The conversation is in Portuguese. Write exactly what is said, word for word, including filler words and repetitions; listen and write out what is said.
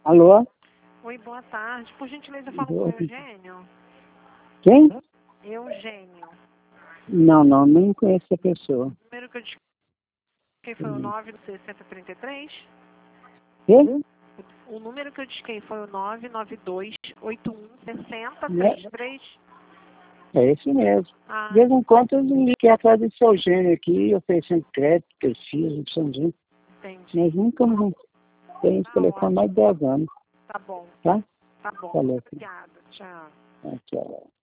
Alô? Oi, boa tarde. Por gentileza, eu falo Boa. com o Eugênio. Quem? Eugênio. Não, não, nem conheço a pessoa. O número que eu disquei foi o nove sessenta trinta e três. Quê? O número que eu disquei foi o nove nove dois oito um seis zero Né? três três. É esse mesmo. Ah, De vez em quando eu fiquei atrás desse seu gênio aqui, oferecendo crédito, precisa, precisa, entendi. mas nunca não tenho esse Tá telefone ótimo. mais de dez anos, Tá bom. tá? Tá bom. Falou. Obrigada. Tchau. Tchau.